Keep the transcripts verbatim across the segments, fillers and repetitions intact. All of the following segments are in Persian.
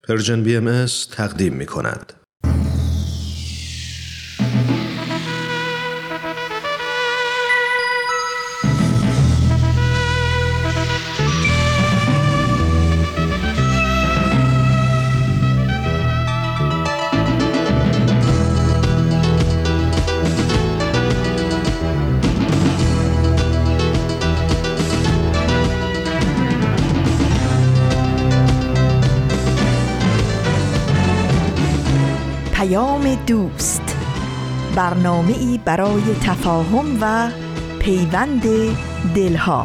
پرژن بی ام اس تقدیم می کند. دوست، برنامه‌ای برای تفاهم و پیوند دلها.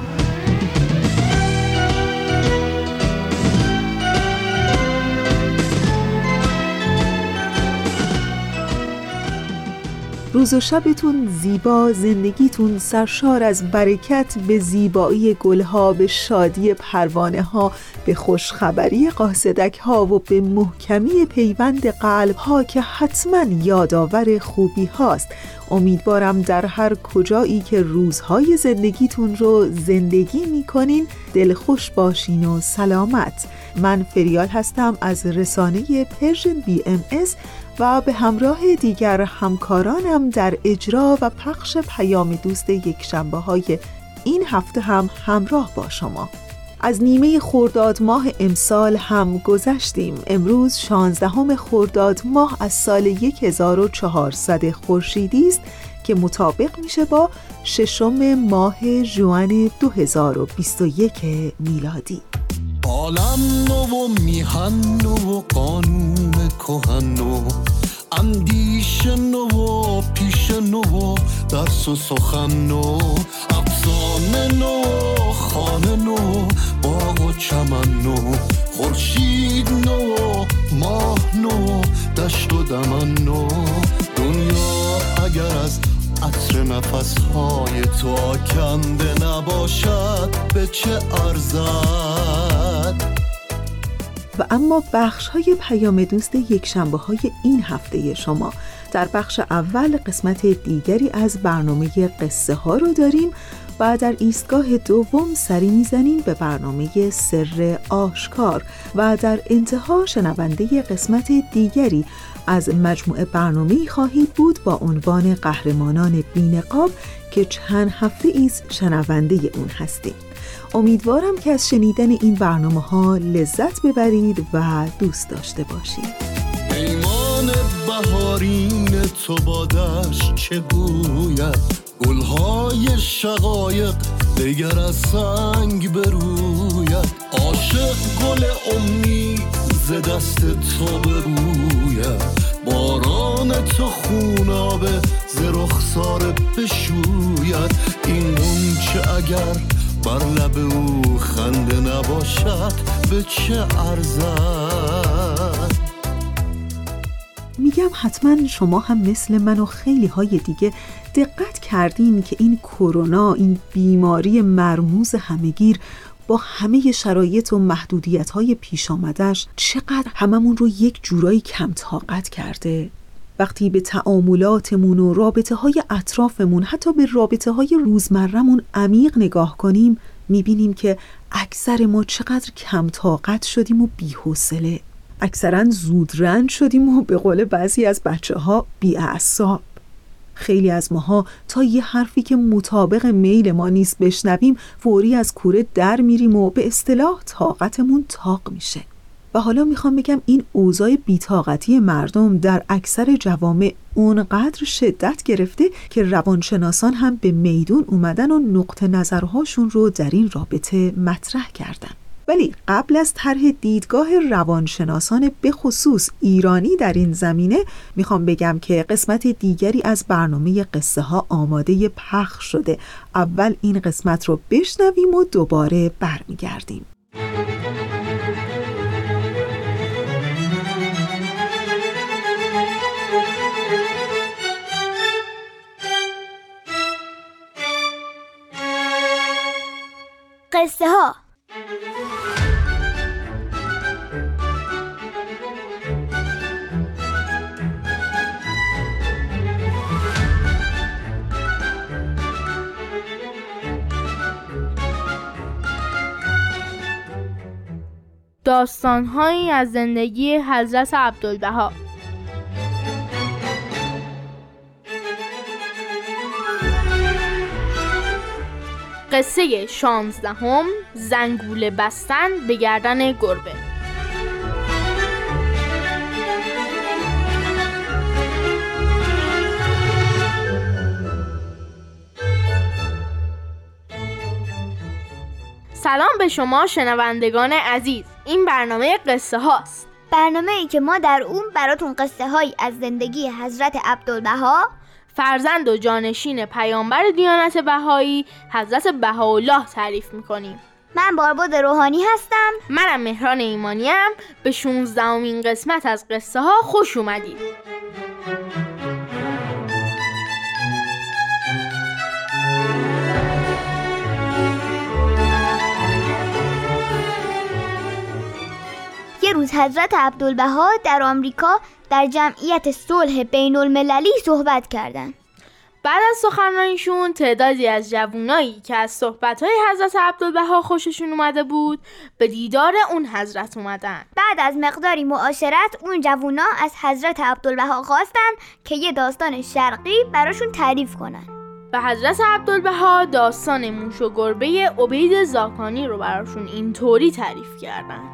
روز و شبتون زیبا، زندگیتون سرشار از برکت، به زیبایی گلها، به شادی پروانه ها، به خوشخبری قاصدک ها و به محکمی پیوند قلب ها که حتما یادآور خوبی هاست. امیدوارم در هر کجایی که روزهای زندگیتون رو زندگی میکنین دلخوش باشین و سلامت. من فریال هستم از رسانه پرژن بی ام اس و به همراه دیگر همکارانم در اجرا و پخش پیام دوست یک شنبه های این هفته هم همراه با شما. از نیمه خرداد ماه امسال هم گذشتیم. امروز شانزدهم خرداد ماه از سال هزار و چهارصد خورشیدی است که مطابق میشه با ششم ماه ژوئن دو هزار و بیست و یک میلادی. عالم نو و میهن نو و قانون کهن نو، اندیشه نو و پیش نو و درس و سخن نو، افسانه نو خانه نو، باغ و چمن نو، خورشید نو ماه نو، دشت و دمن نو. دنیا اگر از عطر نفسهای تو آکنده نباشد به چه ارزد؟ و اما بخش های پیام دوست یک شنبه های این هفته شما. در بخش اول قسمت دیگری از برنامه قصه ها رو داریم و در ایستگاه دوم سری میزنیم به برنامه سر آشکار و در انتها شنونده قسمت دیگری از مجموعه برنامه‌ای خواهید بود با عنوان قهرمانان بی‌نقاب که چند هفته ایست شنونده اون هستیم. امیدوارم که از شنیدن این برنامه ها لذت ببرید و دوست داشته باشید. پیمان بهارین تو با دشت چه گوید، گلهای شقایق دگر از سنگ بروید، عاشق گل امید ز دست تو بروید، باران تو خونابه ز رخسار بشوید، این غنچه اگر بر لب او خنده نباشد به چه ارزد؟ میگم حتما شما هم مثل من و خیلی های دیگه دقت کردین که این کرونا، این بیماری مرموز همهگیر با همه شرایط و محدودیت‌های پیش آمدش چقدر هممون رو یک جورایی کم طاقت کرده. وقتی به تعاملاتمون و رابطه‌های اطرافمون، حتی به رابطه‌های روزمره‌مون عمیق نگاه کنیم، می‌بینیم که اکثر ما چقدر کم طاقت شدیم و بی‌حوصله. اکثراً زودرنج شدیم و به قول بعضی از بچه‌ها بی‌اعصاب. خیلی از ماها تا یه حرفی که مطابق میل ما نیست بشنویم فوری از کوره در میریم و به اصطلاح طاقتمون تاق میشه. و حالا میخوام بگم این اوضاع بی‌طاقتی مردم در اکثر جوامع اونقدر شدت گرفته که روانشناسان هم به میدون اومدن و نقطه نظرهاشون رو در این رابطه مطرح کردن. ولی قبل از طرح دیدگاه روانشناسان به خصوص ایرانی در این زمینه میخوام بگم که قسمت دیگری از برنامه قصه ها آماده پخش شده. اول این قسمت رو بشنویم و دوباره برمیگردیم. قصه ها. داستان‌هایی از زندگی حضرت عبدالبها. قصه شانزدهم، زنگوله بستن به گردن گربه. سلام به شما شنوندگان عزیز. این برنامه قصه هاست، برنامه‌ای که ما در اون براتون قصه هایی از زندگی حضرت عبدالبها، فرزند و جانشین پیامبر دیانت بهایی حضرت بهاءالله تعریف میکنیم. من بارباد روحانی هستم. منم مهران ایمانیم. به شانزدهمین قسمت از قصه ها خوش اومدید. یه روز حضرت عبدالبها در آمریکا در جمعیت صلح بین المللی صحبت کردند. بعد از سخنرانیشون تعدادی از جوانایی که از صحبت‌های حضرت عبدالبها خوششون اومده بود به دیدار اون حضرت اومدن. بعد از مقداری معاشرت اون جوانا از حضرت عبدالبها خواستن که یه داستان شرقی براشون تعریف کنن. به حضرت عبدالبها داستان موش و گربه عبید زاکانی رو براشون اینطوری تعریف کردن.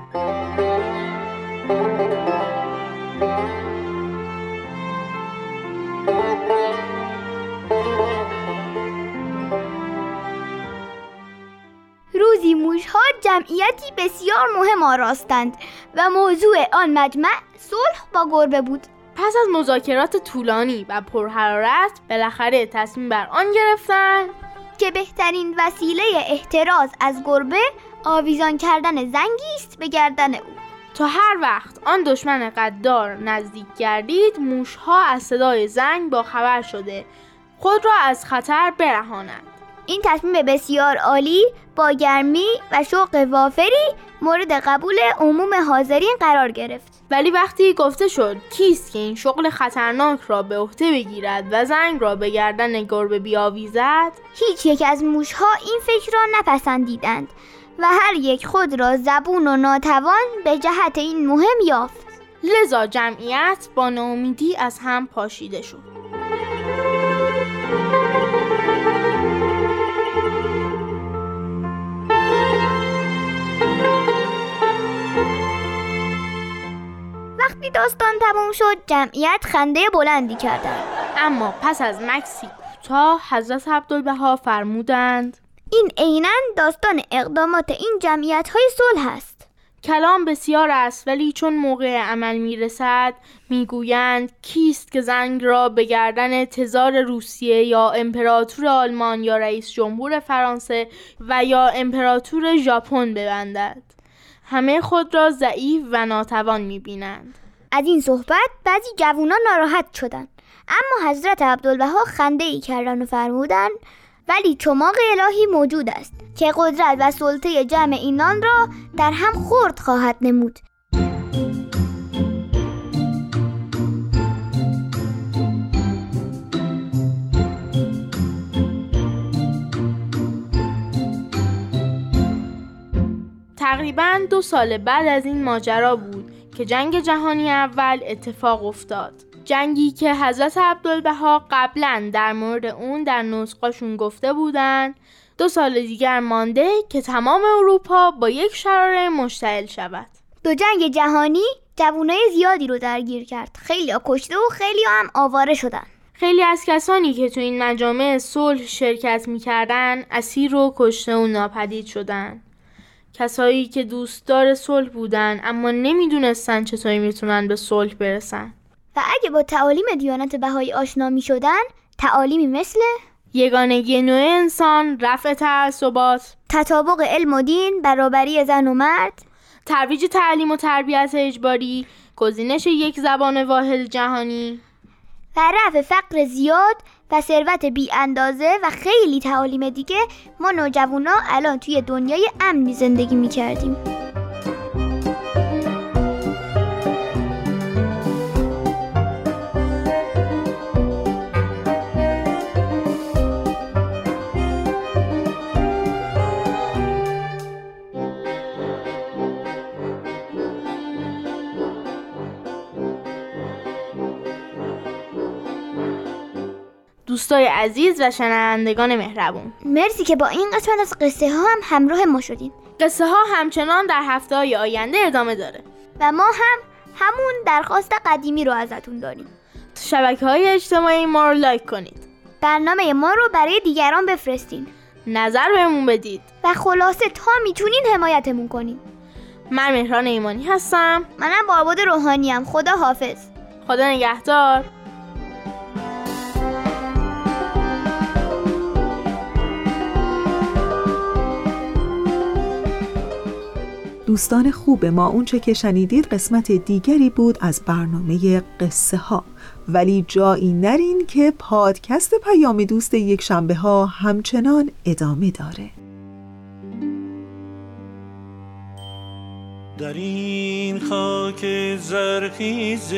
روزی موش‌ها جمعیتی بسیار مهم آراستند و موضوع آن مجمع صلح با گربه بود. پس از مذاکرات طولانی و پرحرارت بالاخره تصمیم بر آن گرفتند که بهترین وسیله احتراز از گربه آویزان کردن زنگی است به گردن او. تا هر وقت آن دشمن غدار نزدیک گردید، موش‌ها از صدای زنگ با خبر شده خود را از خطر برهانند. این تصمیم بسیار عالی با گرمی و شوق وافری مورد قبول عموم حاضرین قرار گرفت. ولی وقتی گفته شد کیست که این شغل خطرناک را به عهده بگیرد و زنگ را به گردن گربه بیاویزد، هیچ یک از موش‌ها این فکر را نپسندیدند و هر یک خود را زبون و ناتوان به جهت این مهم یافت. لذا جمعیت با ناامیدی از هم پاشیده شد. وقتی داستان تموم شد جمعیت خنده بلندی کردند. اما پس از مکسی کوتاه حضرت عبدالبها فرمودند این عیناً داستان اقدامات این جمعیت‌های صلح است. کلام بسیار است، ولی چون موقع عمل میرسد میگویند کیست که زنگ را به گردن تزار روسیه یا امپراتور آلمان یا رئیس جمهور فرانسه و یا امپراتور ژاپن ببندد. همه خود را ضعیف و ناتوان میبینند. از این صحبت بعضی جوانان ناراحت شدند، اما حضرت عبدالبها خنده ای کردند و فرمودند ولی چماق الهی موجود است که قدرت و سلطه جمع اینان را در هم خرد خواهد نمود. تقریباً دو سال بعد از این ماجرا بود که جنگ جهانی اول اتفاق افتاد. جنگی که حضرت عبدالبها قبلاً در مورد اون در نسخه‌شون گفته بودن دو سال دیگر مانده که تمام اروپا با یک شراره مشتعل شود. دو جنگ جهانی جوانای زیادی رو درگیر کرد. خیلی ها کشته و خیلی ها هم آواره شدن. خیلی از کسانی که تو این مجامع صلح شرکت می‌کردن اسیر و کشته و ناپدید شدن. کسایی که دوستدار صلح بودن اما نمیدونستن چطوری میتونن به صلح برسن. و اگه با تعالیم دیانت بهایی آشنا میشدن، تعالیمی مثل یگانگی نوع انسان، رفع تعصبات، تطابق علم و دین، برابری زن و مرد، ترویج تعلیم و تربیت اجباری، گزینش یک زبان واحد جهانی و رفع فقر زیاد و ثروت بی اندازه و خیلی تعالیم دیگه، ما نوجوانا الان توی دنیای امنی زندگی می کردیم. دوستای عزیز و شنوندگان مهربون، مرسی که با این قسمت از قصه ها هم همراه ما شدین. قصه ها همچنان در هفته های آینده ادامه داره و ما هم همون درخواست قدیمی رو ازتون داریم. تو شبکه‌های اجتماعی ما رو لایک کنید، برنامه ما رو برای دیگران بفرستین، نظر بهمون بدید و خلاصه تا میتونین حمایتمون کنین. من مهران ایمانی هستم. منم بارباد روحانی ام. خدا حافظ. خدا نگهدار. دوستان خوب ما، اونچه که شنیدید قسمت دیگری بود از برنامه قصه ها، ولی جایی نرین که پادکست پیام دوست یک شنبه ها همچنان ادامه داره. در این خاک زرخیز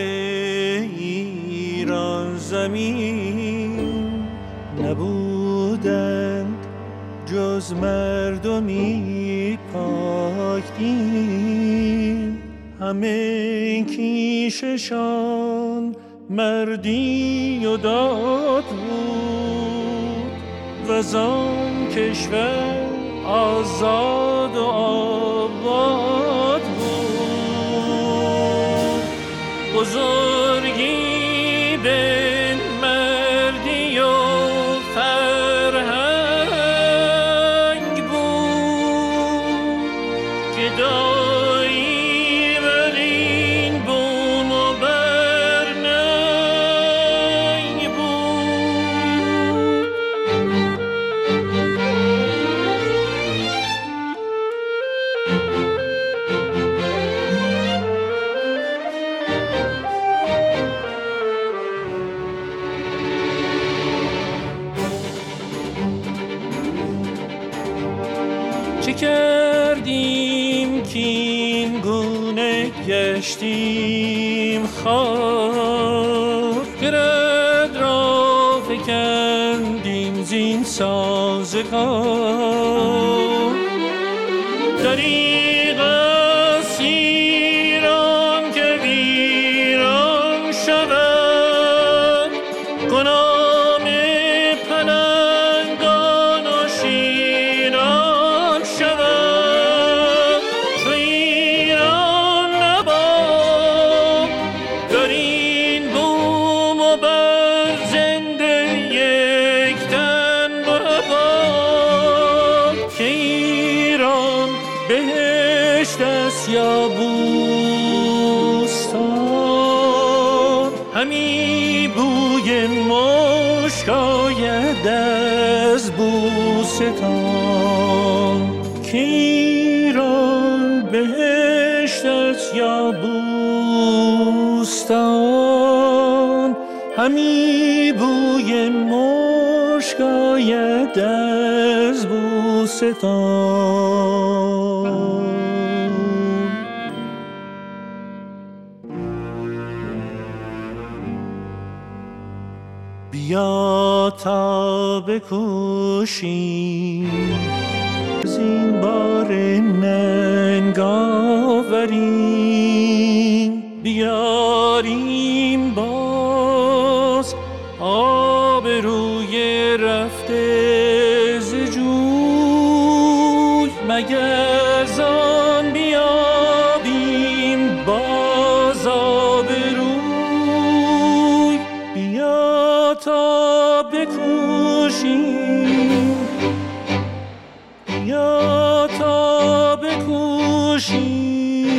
ایران زمین نبودند جز مردمی پاک دین، همه کیششان مردی و داد بود و زان کشور آزاد و آباد بود. بزرگی به مردی و فرهنگ بود که دایی بر این بوم و برننگ بود. چه کردیم که این گونه گشتیم خاک، گرد را فکندیم زین سازگار. دریغ است ایران که ویران شود، گناه پلنگان و شیران شود. چو ایران نباد در این بوم و بر زنده یک تن بباد، که ایران بهشت است یا بوستان، همی بوی مشک آید از بوستان. که ایران بهشت است یا بوستان، همی بوی مشک آید از بوستان. بیا تا بکوشیم زین بار ننگ آوریم، بیاریم باز آبروی رفته ز جوی، مگر زان بیابیم باز آبروی. بیا تا بکوشیم، بیا تا بکوشیم.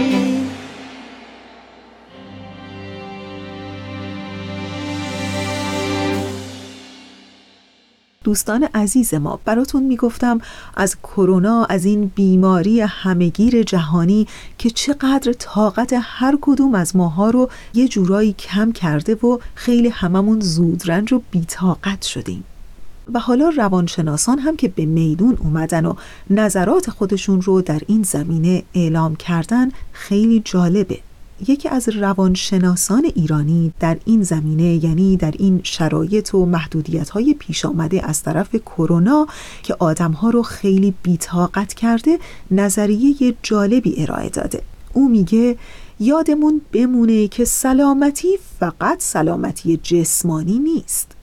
دوستان عزیز ما، براتون میگفتم از کرونا، از این بیماری همهگیر جهانی که چقدر طاقت هر کدوم از ماها رو یه جورایی کم کرده و خیلی هممون زودرنج و بی‌طاقت شدیم. و حالا روانشناسان هم که به میدون اومدن و نظرات خودشون رو در این زمینه اعلام کردن خیلی جالبه. یکی از روانشناسان ایرانی در این زمینه، یعنی در این شرایط و محدودیت‌های پیش آمده از طرف کرونا که آدم‌ها رو خیلی بی‌طاقت کرده، نظریه جالبی ارائه داده. او میگه یادمون بمونه که سلامتی فقط سلامتی جسمانی نیست.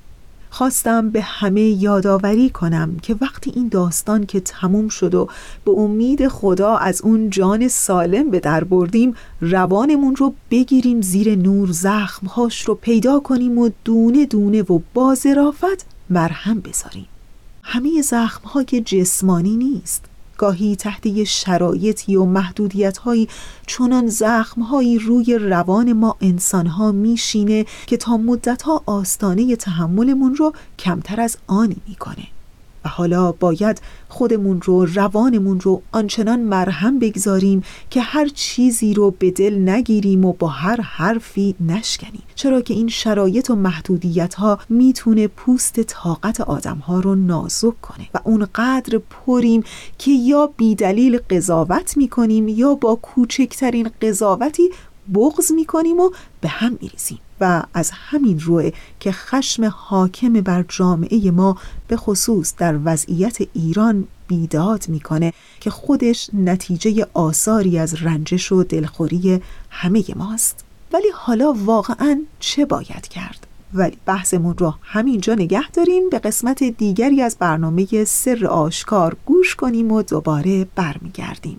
خواستم به همه یادآوری کنم که وقتی این داستان که تموم شد و به امید خدا از اون جان سالم به در بردیم، روانمون رو بگیریم زیر نور، زخمهاش رو پیدا کنیم و دونه دونه و با ظرافت مرهم بذاریم. همه زخمها که جسمانی نیست، گاهی تحت یه شرایطی و محدودیت‌هایی چنان زخم‌هایی روی روان ما انسان‌ها میشینه که تا مدت‌ها آستانه تحملمون رو کمتر از آنی میکنه و حالا باید خودمون رو، روانمون رو آنچنان مرهم بگذاریم که هر چیزی رو به دل نگیریم و با هر حرفی نشکنیم، چرا که این شرایط و محدودیت‌ها میتونه پوست طاقت آدم‌ها رو نازک کنه و اونقدر پریم که یا بی دلیل قضاوت میکنیم یا با کوچکترین قضاوتی بغض میکنیم و به هم میریزیم. و از همین روه که خشم حاکم بر جامعه ما به خصوص در وضعیت ایران بیداد میکنه که خودش نتیجه آثاری از رنجش و دلخوری همه ماست. ولی حالا واقعاً چه باید کرد؟ ولی بحثمون رو همینجا نگه داریم، به قسمت دیگری از برنامه سر آشکار گوش کنیم و دوباره برمیگردیم.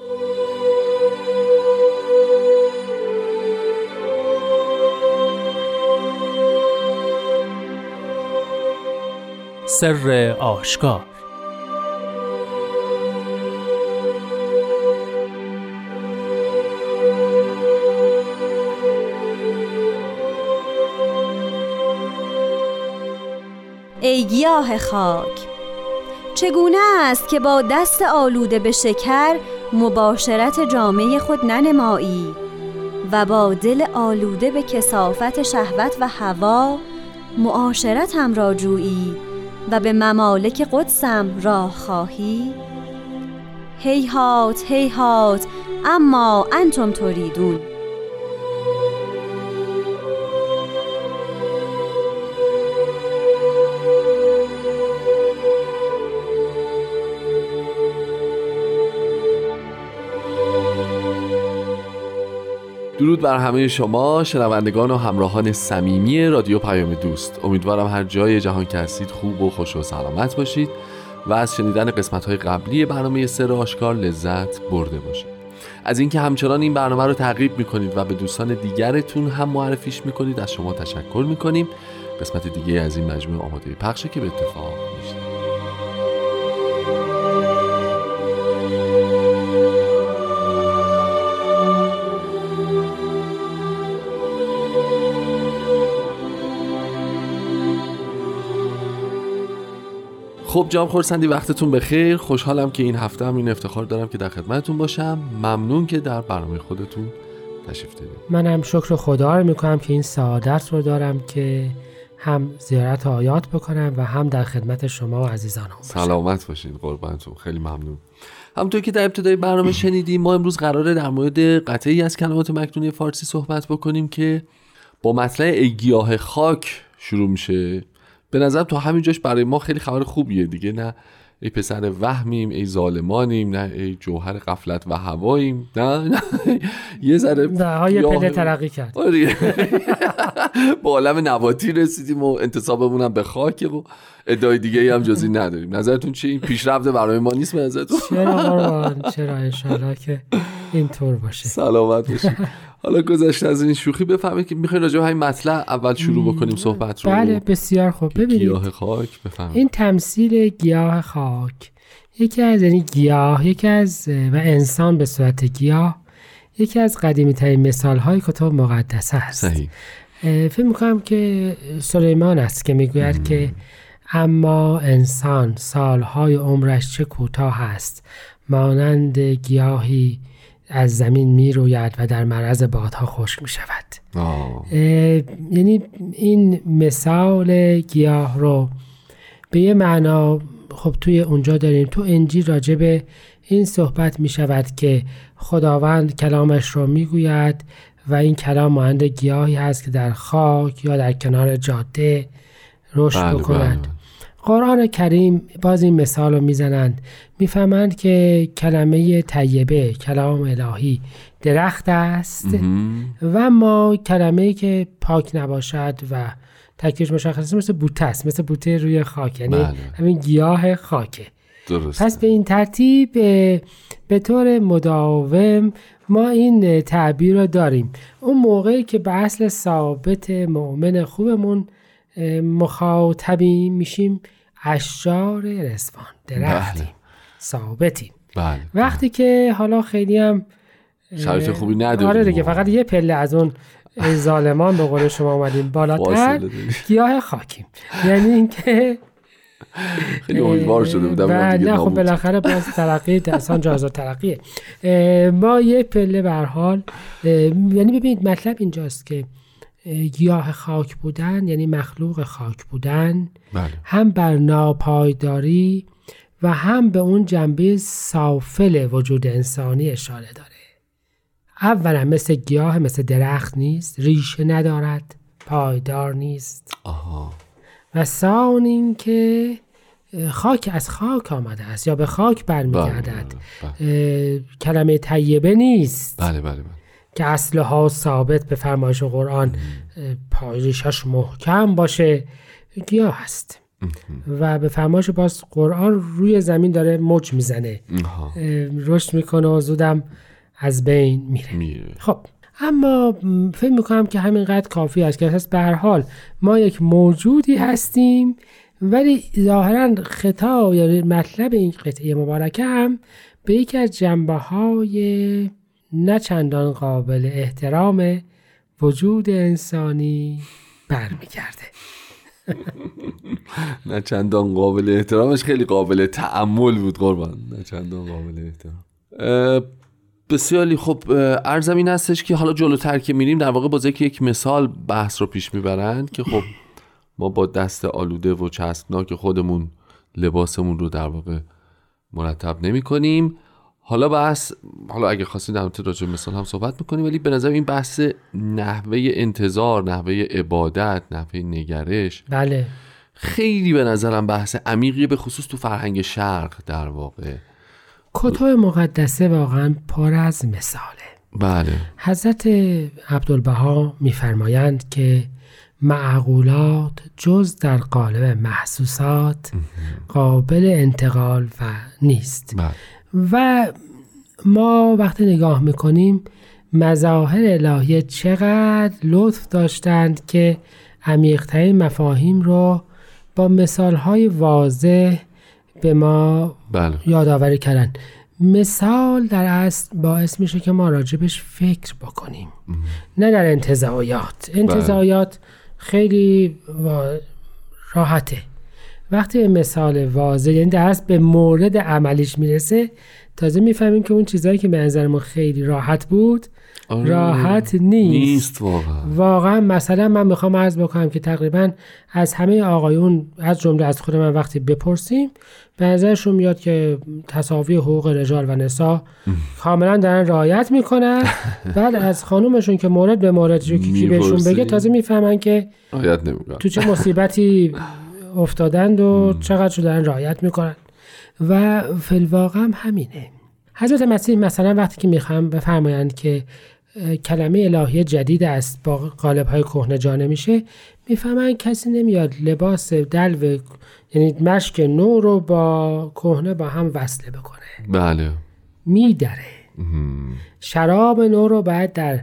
سر آشکار. ای گیاه خاک، چگونه است که با دست آلوده به شکر مباشرت جامه خود ننمایی و با دل آلوده به کثافت شهوت و هوا معاشرتم را جویی و به ممالک قدسم راه خواهی؟ هیهات هیهات اما انتم تریدون. درود بر همه شما شنوندگان و همراهان صمیمی رادیو پیام دوست. امیدوارم هر جای جهان که هستید خوب و خوش و سلامت باشید و از شنیدن قسمت‌های قبلی برنامه سر آشکار لذت برده باشید. از اینکه همچنان این برنامه رو تعقیب می‌کنید و به دوستان دیگرتون هم معرفیش می‌کنید از شما تشکر می‌کنیم. قسمت دیگه از این مجموعه آماده پخشه که به اتفاق می‌فته. خب جام خورسندی، وقتتون بخیر. خوشحالم که این هفته هم این افتخار دارم که در خدمتتون باشم. ممنون که در برنامه خودتون تشریف دارید. منم شکر خدا رو میکنم که این سعادت رو دارم که هم زیارت آیات بکنم و هم در خدمت شما و عزیزانم باشم. سلامت باشید قربانتون. خیلی ممنون. همونطور که در ابتدای برنامه شنیدیم، ما امروز قراره در مورد قطعی از کلمات مکنونه فارسی صحبت بکنیم که با مطلع ای گیاه خاک شروع میشه. به نظر تو همین جاش برای ما خیلی خبر خوبیه دیگه، نه ای پسر وهمیم، ای ظالمانیم، نه ای جوهر غفلت و هواییم، نه نه یه ذره نه یه پله ترقی کرد با عالم نباتی رسیدیم و انتصابمون هم به خاکه و ادعای دیگه هم جزی نداریم. نظرتون چی؟ این پیشرفت برای ما نیست به نظرتون؟ چرا قربان، چرا، انشالله که اینطور باشه. سلامت باشید. حالا گذشته از این شوخی بفهمید که میخواین راجع به همین مطلب اول شروع بکنیم صحبت رو. بله بسیار خوب. ببینید گیاه خاک، بفهمید این تمثیل گیاه خاک، یکی از یعنی گیاه، یکی از و انسان به صورت گیاه، یکی از قدیمی ترین مثال های کتب مقدسه است. صحیح. فکر میکنم که سلیمان است که میگوید که اما انسان سالهای عمرش چه کوتاه است، مانند گیاهی از زمین می روید و در معرض بادها خشک می شود. یعنی این مثال گیاه رو به یه معنا خب توی اونجا داریم. تو انجیل راجع به این صحبت می شود که خداوند کلامش رو می گوید و این کلام مانند گیاهی هست که در خاک یا در کنار جاده رشد بکنند. قرآن کریم باز این مثال رو میزنند، میفهمند که کلمه طیبه، کلام الهی درخت است و ما کلمه‌ای که پاک نباشد و ترکیبش مشخصه مثل بوته است، مثل بوته روی خاک، یعنی بله. همین گیاه خاکه. درسته. پس به این ترتیب به طور مداوم ما این تعبیر رو داریم. اون موقعی که به اصل ثابت مؤمن خوبمون مخاطبیم میشیم اشجار رضوان، درختیم، بله. ثابتیم. بله. وقتی که حالا خیلی هم شرایط خوبی نداریم، آره دیگه، فقط یه پله از اون ظالمان به قول شما اومدیم بالاتر، گیاه خاکیم. یعنی اینکه خیلی امیدوار شده بودم و نه خب بالاخره باز ترقی انسان جایزه ترقیه. ما یه پله به هر حال، یعنی ببینید مطلب اینجاست که گیاه خاک بودن یعنی مخلوق خاک بودن، بله. هم بر ناپایداری و هم به اون جنبه سافل وجود انسانی اشاره داره. اولا مثل گیاه، مثل درخت نیست، ریشه ندارد، پایدار نیست. آها. و ثان این که خاک از خاک آمده است یا به خاک برمیگردد. بله، بله. کلمه طیبه نیست. بله بله بله. که اصلها ثابت به فرمایش قرآن پایریشش محکم باشه، گیاه هست. و به فرمایش باز قرآن روی زمین داره موج میزنه، رشد میکنه و زودم از بین میره, میره. خب اما فکر میکنم که همینقدر کافی است که به هر حال ما یک موجودی هستیم، ولی ظاهرا خطاب یا مطلب این قطعه مبارکه هم به یکی از جنبه های نه چندان قابل احترام وجود انسانی برمیگرده. نه چندان قابل احترامش خیلی قابل تأمل بود قربان، نه چندان قابل احترام. بسیاری خب، عرضم این هستش که حالا جلوتر که میریم در واقع با ذکر یک مثال بحث رو پیش میبرند که خب ما با دست آلوده و چسبناک خودمون لباسمون رو در واقع مرتب نمی کنیم. حالا بحث، حالا اگه خواستید در مورد راجع به مثال هم صحبت میکنیم، ولی به نظر این بحث نحوه انتظار، نحوه عبادت، نحوه نگرش، بله، خیلی به نظرم بحث عمیقی، به خصوص تو فرهنگ شرق در واقع. کتب مقدسه واقعا پر از مثاله. بله. حضرت عبدالبها میفرمایند که معقولات جز در قالب محسوسات قابل انتقال و نیست. بله. و ما وقتی نگاه میکنیم مظاهر الهیه چقدر لطف داشتند که عمیق‌ترین مفاهیم رو با مثالهای واضح به ما بله. یادآوری کردن. مثال در اصل باعث میشه که ما راجبش فکر بکنیم، نه در انتزاعیات. انتزاعیات بله. خیلی راحته. وقتی مثال واضح، یعنی در اصل به مورد عملیش میرسه، تازه میفهمیم که اون چیزایی که به نظر ما خیلی راحت بود آره. راحت نیست. نیست واقعا. واقعا مثلا من میخوام عرض بکنم که تقریبا از همه آقایون، از جمله از خود من، وقتی بپرسیم به نظرشون میاد که تساوی حقوق رجال و نساء کاملا دارن رعایت میکنن. بعد از خانومشون که مورد به مورد کی بهشون بگه تازه میفهمن که رعایت نمیکنن، تو چه مصیبتی افتادند و چقدر شو دارن رعایت میکنن. و فی الواقع هم همینه. حضرت مسیح مثلا وقتی که میخوام بفرمایند که کلمه الهی جدید است با قالب‌های کهنه جا نمیشه، میفهمن کسی نمیاد لباس دلو، یعنی مشک نو رو با کهنه با هم وصله بکنه. بله. میدره. شراب نو رو باید در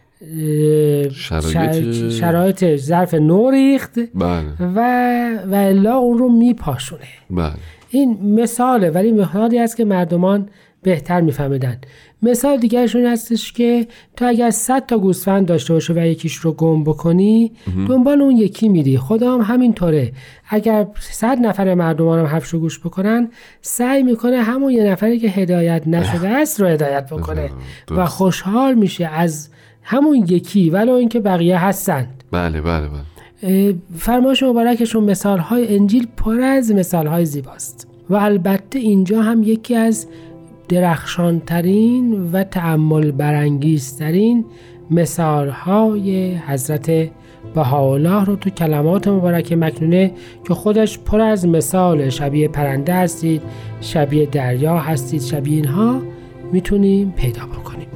شرایط شرایط ظرف نو ریخت. بله. و و الا اون رو میپاشونه. بله. این مثاله، ولی مثالی است که مردمان بهتر میفهمیدن. مثال دیگرشون هستش که تو اگر صد تا گوسفند داشته باشه و یکیش رو گم بکنی دنبال اون یکی میری. خدا هم همینطوره. اگر صد نفر مردمان هم حرفشو گوش بکنن، سعی میکنه همون یه نفری که هدایت نشده است رو هدایت بکنه و خوشحال میشه از همون یکی ولو اینکه بقیه هستند. بله بله بله. فرمایش مبارکشون مثالهای انجیل پر از مثالهای زیباست و البته اینجا هم یکی از درخشانترین و تأمل برانگیزترین مثالهای حضرت بهاءالله رو تو کلمات مبارک مکنونه که خودش پر از مثال شبیه پرنده هستید، شبیه دریا هستید، شبیه اینها میتونیم پیدا بکنیم.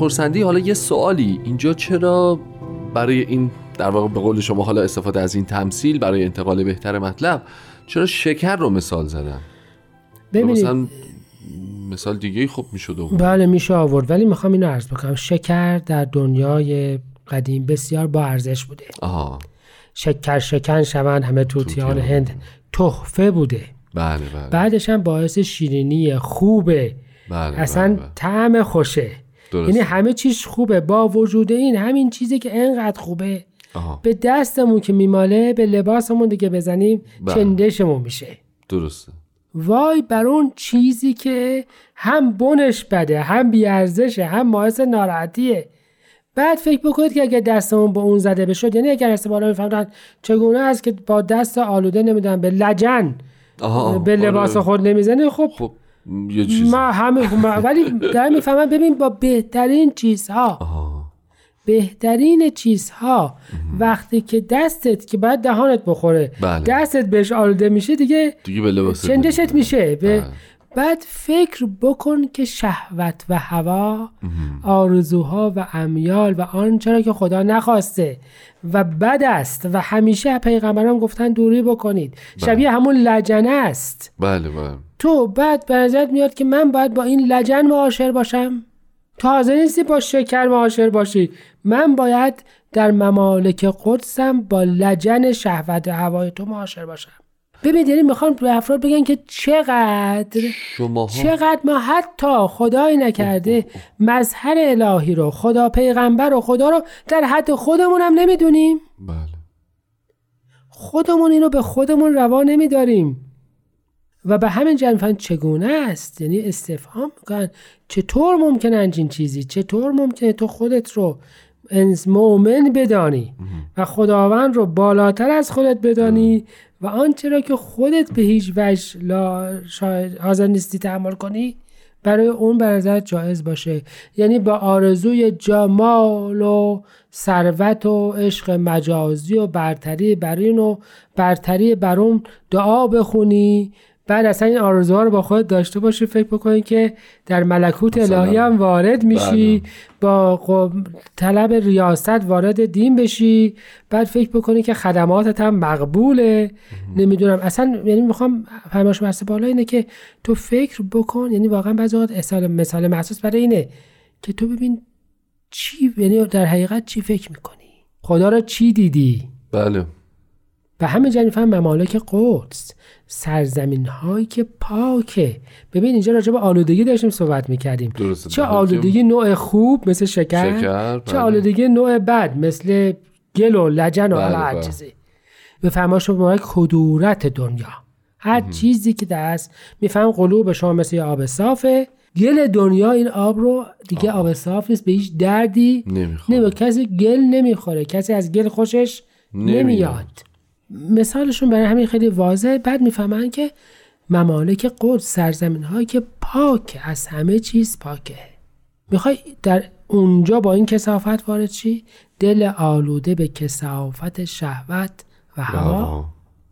خرسندی. حالا یه سوالی اینجا، چرا برای این در واقع به قول شما حالا استفاده از این تمثیل برای انتقال بهتر مطلب، چرا شکر رو مثال زدن؟ ببینید مثلا مثال دیگه خوب میشد آورد. بله میشه آورد، ولی میخوام اینو عرض بکنم شکر در دنیای قدیم بسیار با ارزش بوده. آها. شکر شکن شوند همه توتیان هند تحفه بوده. بله بله. بعدش هم باعث شیرینی خوبه. بله اصلا بله بله. طعم خوشه. درسته. یعنی همه چیز خوبه، با وجود این همین چیزی که انقدر خوبه آها. به دستمون که میماله به لباسمون دیگه بزنیم بله. چندشمون میشه. درسته. وای بر اون چیزی که هم بنش بده، هم بیارزشه، هم باعث ناراحتیه. بعد فکر بکنید که اگه دستمون با اون زده بشد، یعنی اگر استعمالا میفهمدن چگونه است که با دست آلوده نمیدن به لجن آها. به لباس خود نمیزنه، خب, خب. یه چیز ما همه ما ولی در میفهمن ببین با بهترین چیزها آه. بهترین چیزها وقتی که دستت که باید دهانت بخوره بله. دستت بهش آلوده میشه دیگه دیگه به لباست چندشت میشه به بعد فکر بکن که شهوت و هوا آرزوها و امیال و آنچه که خدا نخواسته و بد است و همیشه پیغمبران گفتن دوری بکنید بله. شبیه همون لجنه است. بله بله. تو بعد به نظرت میاد که من باید با این لجن معاشر باشم؟ تو حاضر نیستی با شکر معاشر باشی. من باید در ممالک قدسم با لجن شهوت و هوای تو معاشر باشم. ببین یعنی میخوان به افراد بگن که چقدر شماها چقدر ما حتی خدایی نکرده مظهر الهی رو، خدا پیغمبر رو، خدا رو در حد خودمون هم نمیدونیم. بله. خودمون اینو به خودمون روا نمیداریم و به همین جنفن چگونه است؟ یعنی استفهام میکنن چطور ممکنه همچین چیزی؟ چطور ممکنه تو خودت رو انس مؤمن بدانی و خداوند رو بالاتر از خودت بدانی و آنچه را که خودت به هیچ وجه لا حاضر نیستی تحمل کنی برای اون به نظر جایز باشه؟ یعنی با آرزوی جمال و ثروت و عشق مجازی و برتری بر این و برتری بر اون دعا بخونی، بعد اصلا این آرزوها رو با خودت داشته باشی، فکر بکنی که در ملکوت الهی هم وارد میشی، با طلب ریاست وارد دین بشی، بعد فکر بکنی که خدماتت هم مقبوله. نمیدونم اصلا، یعنی میخوام فرمایش مرسه بالا اینه که تو فکر بکن، یعنی واقعا بعضی وقت مثال مثال محسوس برای اینه که تو ببین چی، یعنی در حقیقت چی فکر میکنی، خدا رو چی دیدی. بله. به همه جا میفهم ممالک قدس، سرزمین هایی که پاکه. ببین اینجا راجع به آلودگی داشتیم صحبت میکردیم. چه آلودگی نوع خوب مثل شکر, شکر چه آلودگی نوع بد مثل گل و لجن و هر چیزی. به فرمایش مبارک کدورت دنیا، هر ام. چیزی که دست میفهم قلوب شما مثل آب صافه، گل دنیا این آب رو دیگه آه. آب صاف نیست، به هیچ دردی نمیخوره. نمی... کسی گل نمیخوره، کسی از گل خوشش نمیاد, نمیاد. مثالشون برای همین خیلی واضحه. بعد میفهمن که ممالک قدس سرزمین هایی که پاک از همه چیز پاکه. میخوای در اونجا با این کثافت وارد چی؟ دل آلوده به کثافت شهوت و هوا.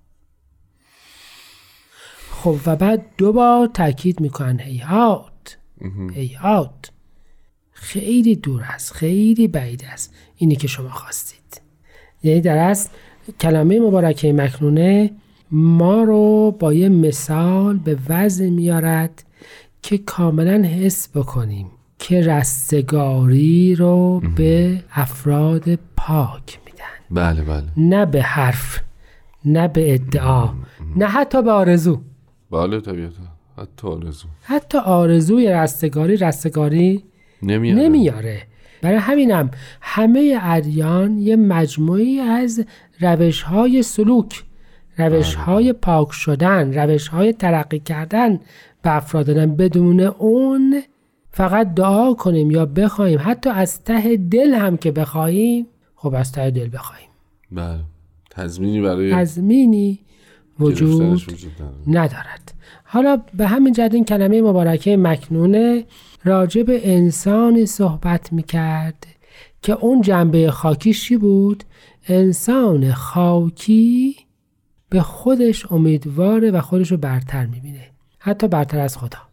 خب و بعد دوبار تاکید میکنن هیهات هیهات، خیلی دور است، خیلی بعید است اینی که شما خواستید. یعنی در اصل کلمه مبارکه مکنونه ما رو با یه مثال به وضع میارد که کاملا حس بکنیم که رستگاری رو به افراد پاک میدن. بله بله. نه به حرف، نه به ادعا، نه حتی به آرزو. بله طبیعتا، حتی آرزو. حتی آرزوی رستگاری رستگاری نمیاره, نمیاره. برای همینم همه ادیان یه مجموعی از روش‌های سلوک، روش‌های پاک شدن، روش‌های ترقی کردن به افراد دادن. بدون اون فقط دعا کنیم یا بخوایم، حتی از ته دل هم که بخوایم، خب از ته دل بخوایم، بله، تضمینی برای تضمینی وجود ندارد. حالا به همین جهت این کلمه مبارکه مکنونه راجع به انسانی صحبت میکرد که اون جنبه خاکیش چی بود؟ انسان خاکی به خودش امیدواره و خودش رو برتر میبینه، حتی برتر از خدا.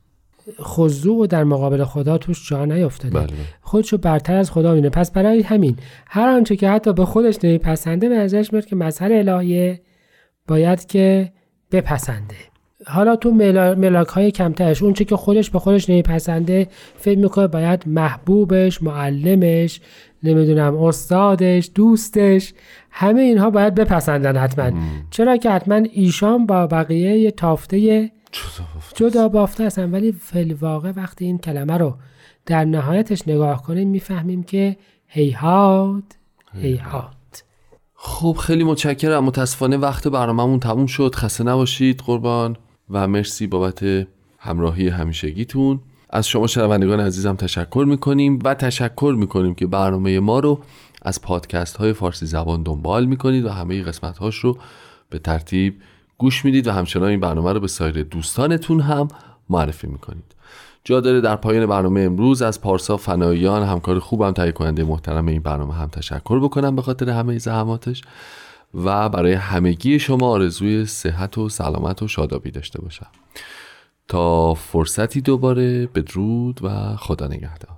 خضوع و در مقابل خدا توش جا نیافتاده. بله. خودشو برتر از خدا می‌دونه. پس برای همین هر آنچه که حتی به خودش نمیپسنده به ازش میاد که مظهر الهیه باید که بپسنده. حالا تو ملا... ملاک های کمترش اون چه که خودش به خودش نمیپسنده فکر میکنه باید محبوبش، معلمش، نمیدونم استادش، دوستش، همه اینها باید بپسندن حتما. ام. چرا که حتما ایشان با بقیه یه تافته جدا بافته هستن. ولی فی الواقع وقتی این کلمه رو در نهایتش نگاه کنیم میفهمیم که هیهات هیهات. خب خیلی متشکرم. متاسفانه وقت برنامه‌مون تموم شد. خسته نباشید قربان و مرسی بابت همراهی همیشگیتون. از شما شنوندگان عزیزم تشکر میکنیم و تشکر میکنیم که برنامه ما رو از پادکست های فارسی زبان دنبال میکنید و همه قسمت هاش رو به ترتیب گوش میدید و همچنان این برنامه رو به سایر دوستانتون هم معرفی میکنید. جا داره در پایان برنامه امروز از پارسا فناییان همکار خوبم تهیه کننده محترم این برنامه هم تشکر بکنم به خاطر همه زحماتش و برای همگی شما آرزوی صحت و سلامت و شادابی داشته باشم. تا فرصتی دوباره، بدرود و خدا نگهدار.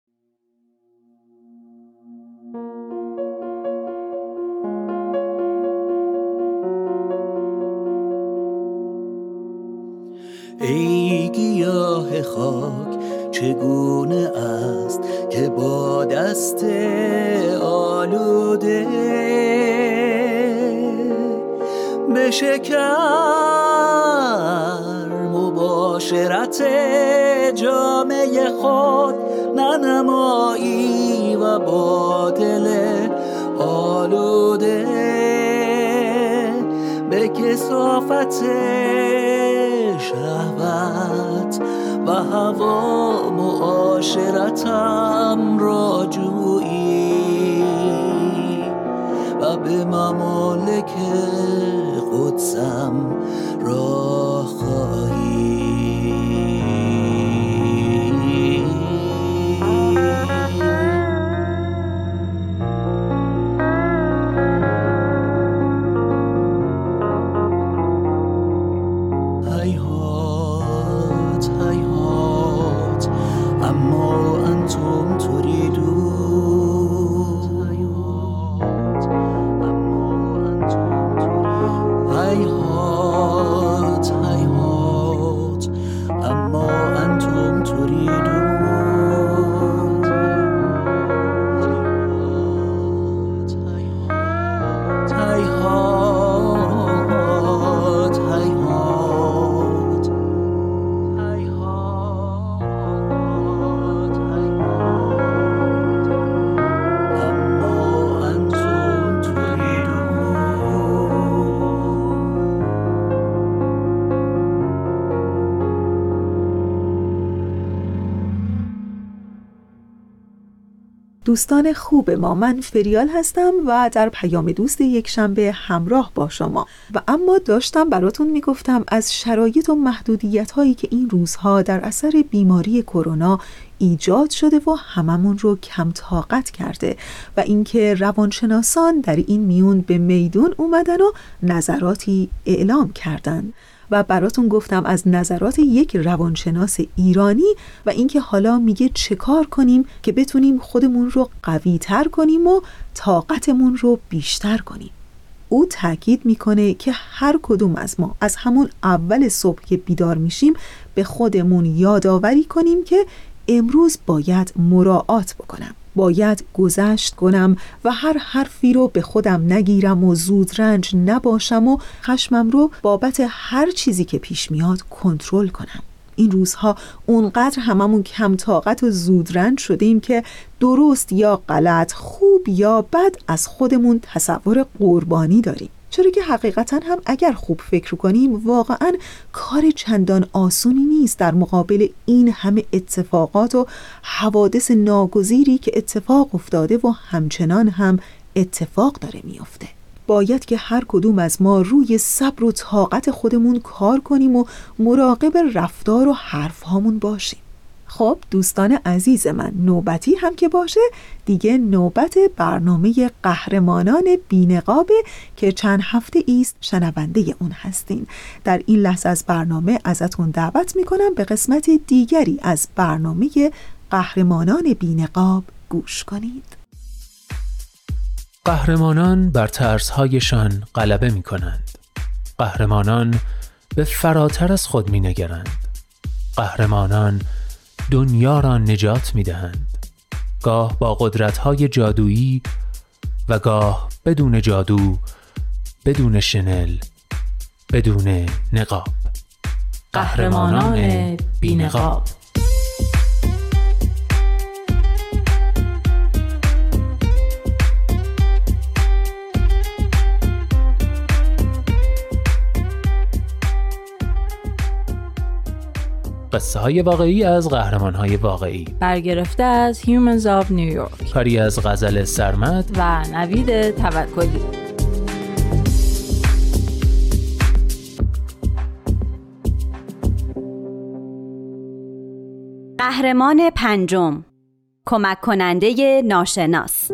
ای گیاه خاک چگونه است که با دست آلوده بشکر مباشرت جامعه خود ننمایی و با دل آلوده به کثافت شهوت و هوا معاشرتم را جویی و به ممالک قدسم راه خواهی. هیهات هیهات اما انتم تريدون. هیهات اما انتم تريدون. هیهات هیهات اما انتم تريدون. دوستان خوب ما، من فریال هستم و در پیام دوست یک شنبه همراه با شما و اما داشتم براتون میگفتم از شرایط و محدودیت هایی که این روزها در اثر بیماری کرونا ایجاد شده و هممون رو کم طاقت کرده و اینکه روانشناسان در این میون به میدون اومدن و نظراتی اعلام کردن و براتون گفتم از نظرات یک روانشناس ایرانی و اینکه حالا میگه چه کار کنیم که بتونیم خودمون رو قوی تر کنیم و طاقتمون رو بیشتر کنیم. او تاکید میکنه که هر کدوم از ما از همون اول صبح که بیدار میشیم به خودمون یادآوری کنیم که امروز باید مراعات بکنم، باید گذشت کنم و هر حرفی رو به خودم نگیرم و زود رنج نباشم و خشمم رو بابت هر چیزی که پیش میاد کنترل کنم. این روزها اونقدر هممون کم طاقت و زود رنج شدیم که درست یا غلط، خوب یا بد از خودمون تصور قربانی داریم. چرا که حقیقتا هم اگر خوب فکر کنیم واقعا کار چندان آسونی نیست در مقابل این همه اتفاقات و حوادث ناگزیری که اتفاق افتاده و همچنان هم اتفاق داره میفته. باید که هر کدوم از ما روی صبر و طاقت خودمون کار کنیم و مراقب رفتار و حرف هامون باشیم. خب دوستان عزیز من، نوبتی هم که باشه دیگه نوبت برنامه قهرمانان بی‌نقابه که چند هفته ایست شنونده اون هستین. در این لحظه از برنامه ازتون دعوت میکنم به قسمت دیگری از برنامه قهرمانان بی‌نقاب گوش کنید. قهرمانان بر ترس‌هایشان غلبه می‌کنند. قهرمانان به فراتر از خود می‌نگرند. قهرمانان دنیا را نجات می‌دهند. گاه با قدرت‌های جادویی و گاه بدون جادو، بدون شنل، بدون نقاب. قهرمانان بی‌نقاب. قصه های واقعی از قهرمان های واقعی، برگرفته از Humans of New York، کاری از غزل سرمد و نوید توکلی. قهرمان پنجم، کمک کننده ناشناس.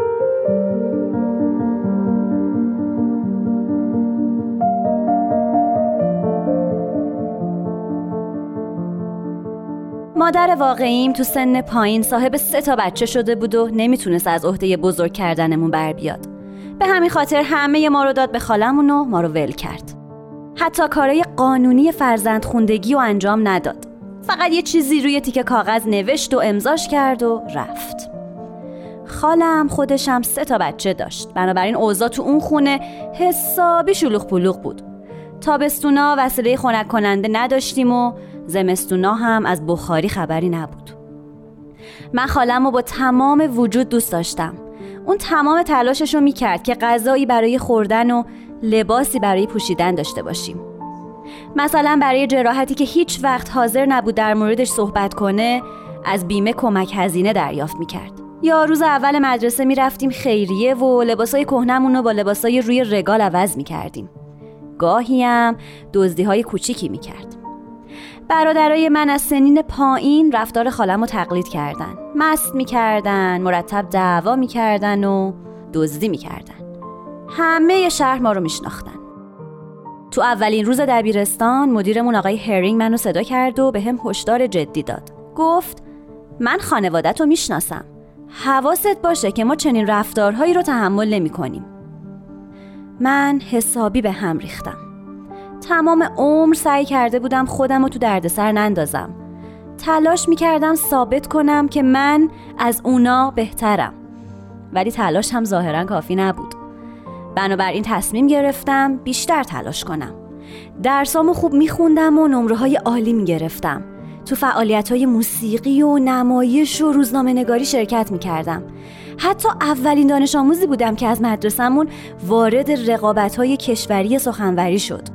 مادر واقعیم تو سن پایین صاحب سه تا بچه شده بود و نمیتونست از عهده بزرگ کردنمون بر بیاد. به همین خاطر همه ما رو داد به خالمون و ما رو ول کرد. حتی کارهای قانونی فرزندخوندگی رو انجام نداد. فقط یه چیزی روی تیکه کاغذ نوشت و امضاش کرد و رفت. خالم خودشم سه تا بچه داشت. بنابراین اوضاع تو اون خونه حسابی شلوغ پلوغ بود. تابستونا وسیله خنک کننده نداشتیم و زمستونا هم از بخاری خبری نبود. من خالم رو با تمام وجود دوست داشتم. اون تمام تلاشش رو میکرد که غذایی برای خوردن و لباسی برای پوشیدن داشته باشیم. مثلا برای جراحتی که هیچ وقت حاضر نبود در موردش صحبت کنه، از بیمه کمک هزینه دریافت میکرد. یا روز اول مدرسه میرفتیم خیریه و لباسای کهنمون رو با لباسای روی رگال عوض میکردیم. گاهی هم دزدی‌های کوچیکی میکرد. برادرای من از سنین پایین رفتار خالم رو تقلید کردن. مست میکردن، مرتب دعوا میکردن و دزدی میکردن. همه شهر ما رو میشناختن. تو اولین روز دبیرستان مدیرمون آقای هرینگ منو صدا کرد و به هم هشدار جدی داد. گفت من خانوادت رو میشناسم. حواست باشه که ما چنین رفتارهایی رو تحمل نمی کنیم. من حسابی به هم ریختم. تمام عمر سعی کرده بودم خودم رو تو دردسر نندازم. تلاش میکردم ثابت کنم که من از اونا بهترم. ولی تلاش هم ظاهرا کافی نبود. بنابراین تصمیم گرفتم بیشتر تلاش کنم. درسامو خوب میخوندم و نمره‌های عالی میگرفتم. تو فعالیت‌های موسیقی و نمایش و روزنامه نگاری شرکت میکردم. حتی اولین دانش آموزی بودم که از مدرسه‌مون وارد رقابت‌های کشوری سخنوری شد.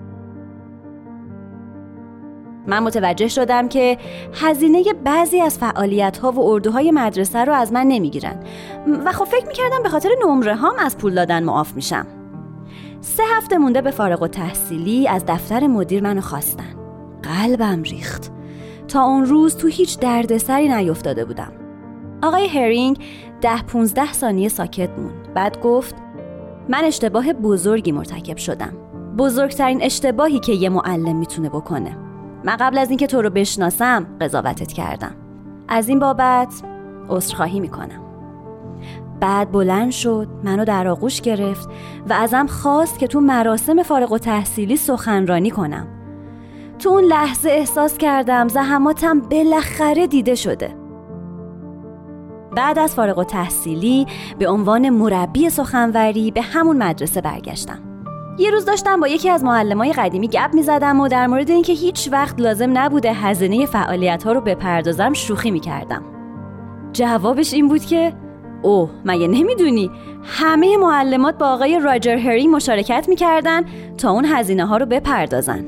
من متوجه شدم که هزینه بعضی از فعالیت‌ها و اردوهای مدرسه رو از من نمیگیرن و خب فکر میکردم به خاطر نمره هام از پول دادن معاف میشم. سه هفته مونده به فارغ التحصیلی از دفتر مدیر منو خواستن. قلبم ریخت. تا اون روز تو هیچ دردسری نیفتاده بودم. آقای هرینگ ده پونزده ثانیه ساکت موند. بعد گفت من اشتباه بزرگی مرتکب شدم. بزرگترین اشتباهی که یه معلم میتونه بکنه. من قبل از اینکه تو رو بشناسم قضاوتت کردم. از این بابت عذرخواهی میکنم. بعد بلند شد، منو در آغوش گرفت و ازم خواست که تو مراسم فارغ التحصیلی سخنرانی کنم. تو اون لحظه احساس کردم زحماتم بالاخره دیده شده. بعد از فارغ التحصیلی به عنوان مربی سخنوری به همون مدرسه برگشتم. یه روز داشتم با یکی از معلمای قدیمی گپ می‌زدم و در مورد اینکه هیچ وقت لازم نبوده هزینه فعالیت‌ها رو بپردازم شوخی می‌کردم. جوابش این بود که اوه مگه نمیدونی همه معلمات با آقای راجر هری مشارکت می‌کردن تا اون هزینه‌ها رو بپردازن.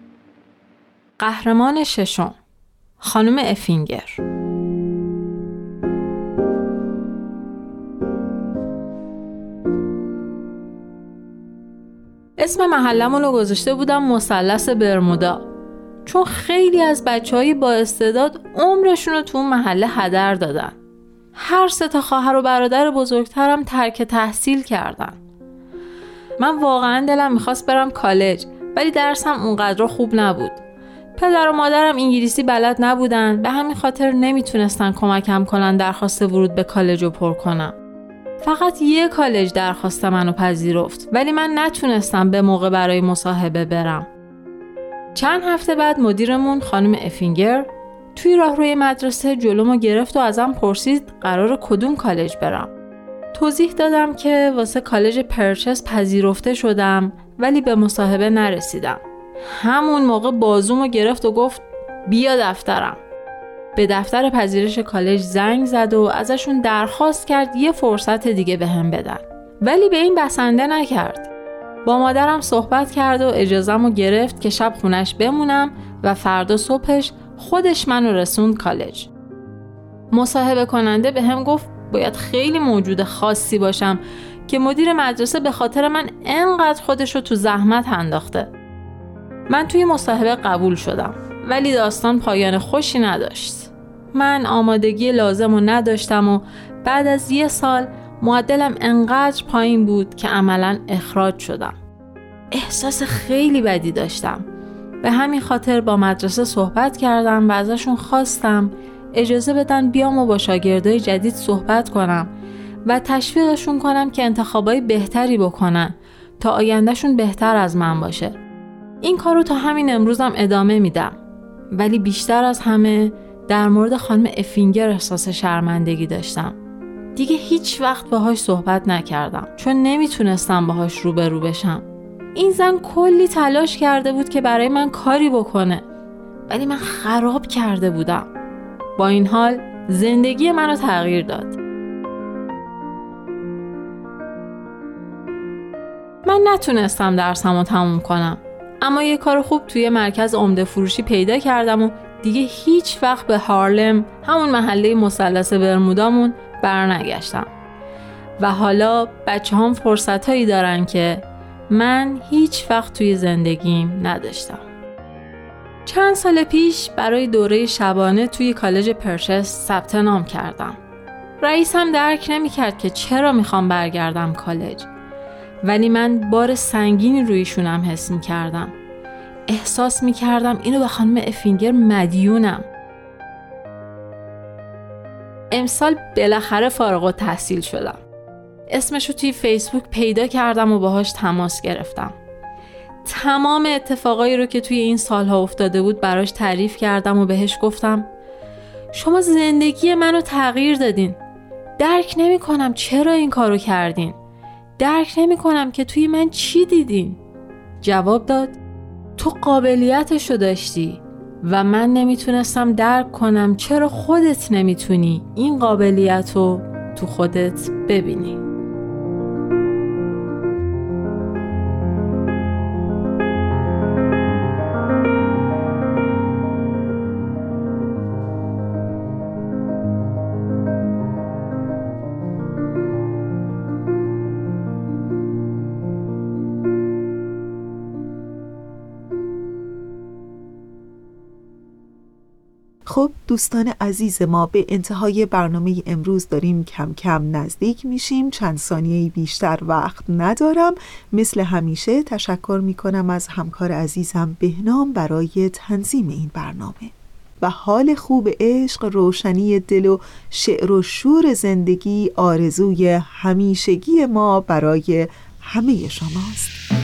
قهرمان ششم، خانم افینگر. اسم محلمون رو گذاشته بودم مثلث برمودا، چون خیلی از بچه‌های با استعداد عمرشون رو تو اون محله هدر دادن. هر سه تا خواهر و برادر بزرگترم ترک تحصیل کردن. من واقعا دلم میخواست برم کالج، ولی درسم اونقدر خوب نبود. پدر و مادرم انگلیسی بلد نبودن، به همین خاطر نمیتونستن کمکم کنن درخواست ورود به کالج رو پر کنم. فقط یه کالج درخواست منو پذیرفت، ولی من نتونستم به موقع برای مصاحبه برم. چند هفته بعد مدیرمون خانم افینگر توی راهروی مدرسه جلومو گرفت و ازم پرسید قراره کدوم کالج برم. توضیح دادم که واسه کالج پرچس پذیرفته شدم، ولی به مصاحبه نرسیدم. همون موقع بازومو گرفت و گفت بیا دفترم. به دفتر پذیرش کالج زنگ زد و ازشون درخواست کرد یه فرصت دیگه بهم بدن، ولی به این بسنده نکرد. با مادرم صحبت کرد و اجازهمو گرفت که شب خونش بمونم و فردا صبحش خودش منو رسوند کالج. مصاحبه کننده بهم گفت باید خیلی موجود خاصی باشم که مدیر مدرسه به خاطر من انقدر خودشو تو زحمت انداخته. من توی مصاحبه قبول شدم، ولی داستان پایان خوشی نداشت. من آمادگی لازم رو نداشتم و بعد از یه سال معدلم انقدر پایین بود که عملاً اخراج شدم. احساس خیلی بدی داشتم. به همین خاطر با مدرسه صحبت کردم و ازشون خواستم اجازه بدن بیام و با شاگردای جدید صحبت کنم و تشویقشون کنم که انتخابای بهتری بکنن تا آیندهشون بهتر از من باشه. این کارو تا همین امروزم ادامه میدم، ولی بیشتر از همه در مورد خانم افینگر احساس شرمندگی داشتم. دیگه هیچ وقت باهاش صحبت نکردم چون نمیتونستم باهاش روبرو بشم. این زن کلی تلاش کرده بود که برای من کاری بکنه، ولی من خراب کرده بودم. با این حال زندگی منو تغییر داد. من نتونستم درسمو تموم کنم، اما یه کار خوب توی مرکز عمده فروشی پیدا کردم و دیگه هیچ وقت به هارلم، همون محله مثلث برمودامون، برنگشتم. و حالا بچه هم فرصت هایی دارن که من هیچ وقت توی زندگیم نداشتم. چند سال پیش برای دوره شبانه توی کالج پرچس ثبت نام کردم. رئیسم درک نمی کرد که چرا میخوام برگردم کالج، ولی من بار سنگینی رویشونم حس می کردم. احساس می کردم اینو به خانم افینگر مدیونم. امسال بالاخره فارغ التحصیل شدم. اسمشو توی فیسبوک پیدا کردم و باهاش تماس گرفتم. تمام اتفاقایی رو که توی این سالها افتاده بود براش تعریف کردم و بهش گفتم شما زندگی منو تغییر دادین. درک نمی کنم چرا این کارو کردین. درک نمی کنم که توی من چی دیدین. جواب داد تو قابلیتشو داشتی و من نمیتونستم درک کنم چرا خودت نمیتونی این قابلیت رو تو خودت ببینی. خب دوستان عزیز ما، به انتهای برنامه امروز داریم کم کم نزدیک میشیم. چند ثانیه بیشتر وقت ندارم. مثل همیشه تشکر میکنم از همکار عزیزم بهنام برای تنظیم این برنامه. و حال خوب عشق، روشنی دل و شعر و شور زندگی آرزوی همیشگی ما برای همه شماست.